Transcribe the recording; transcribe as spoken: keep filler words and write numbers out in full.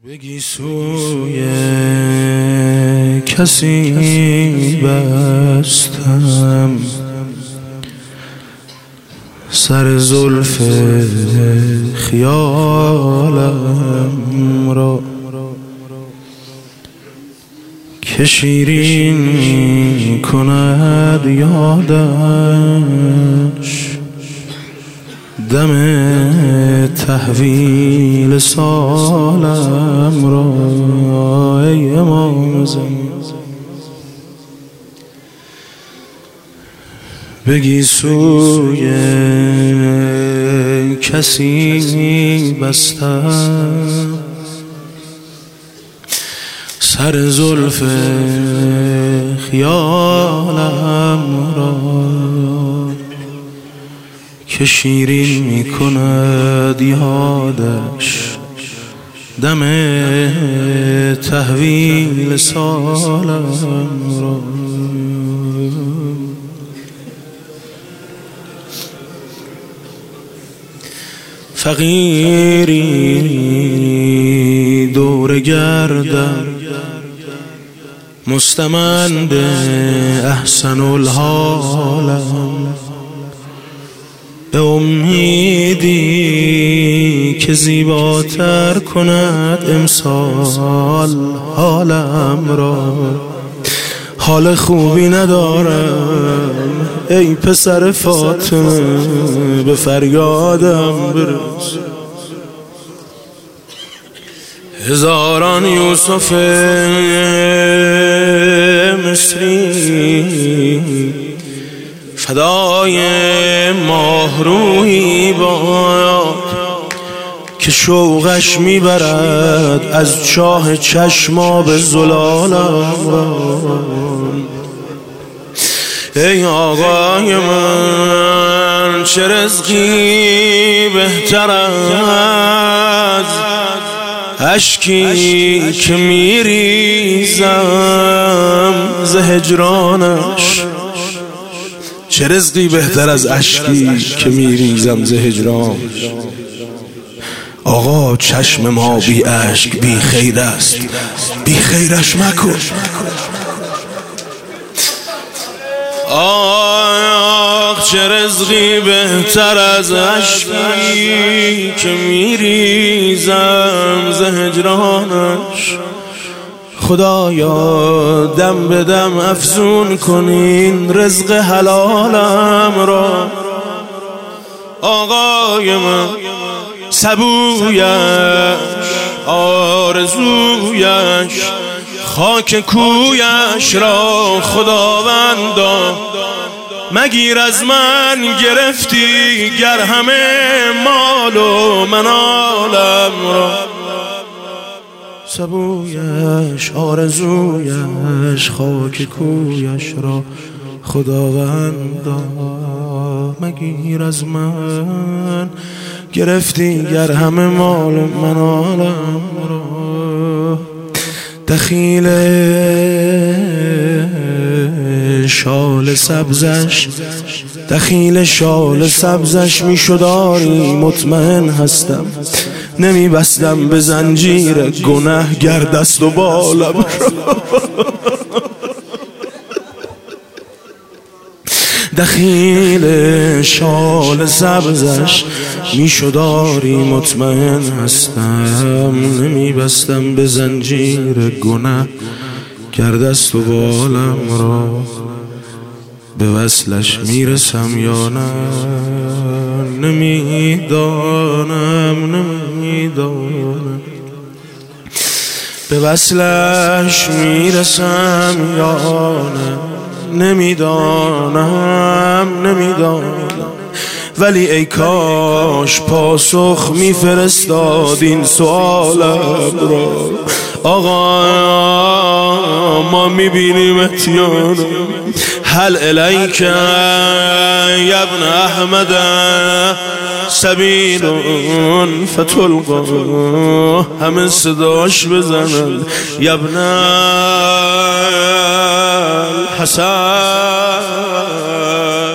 بگی سوی کسی بستم سر زلف خیالم را که شیرین کند یادش دم تحویل سالم را. ای امام زمان بگی سوی کسی بستم سر زلف خیالم را که شیرین می کند یادش دم تحویل سالم را. فقیری دور گردم مستمند احسن الحالم به امیدی که زیباتر کند امسال حالم را. حال خوبی ندارم ای پسر فاطمه به فریادم برس. هزاران یوسف مصری فدای ماهرویی باد که شوقش میبرد از چاه چشماب زلالم. ای آقای من چه رزقی بهتر از اشکی که میریزم ز هجرانش. چه رزقی بهتر از اشکی که میریزم ز هجرانش. آقا چشم ما بی اشک بی خیر است، بی خیرش مکن. آخ چه رزقی بهتر از اشکی که میریزم ز هجرانش. خدایا دم به دم افزون کنین رزق حلالم را. آقای من سبویش آرزویش خاک کویش را خداوندا مگیر از من گرفتی گر همه مال و منالم را. سبویش آرزویش خاک کویش را خداوندا مگیر از من گرفتی گر همه مال و منالم را. دخیل شال سبزش دخیل شال سبزش می شداری مطمئن هستم نمی بستم به زنجیر گناه گر دست و بالم. دخیل شال سبزش می شداری مطمئن هستم نمی بستم به زنجیر گناه گر دست و بالم را. به وصلش میرسم یا نه نمیدانم نمیدانم. به وصلش میرسم یا نه نمیدانم نمیدانم. ولی ای کاش پاسخ میفرستاد این سوالم را. آقا ما میبینیم اتیان هل الیک یا ابن احمد سبیل فتلقا. همه صداش بزنند یا ابن حسن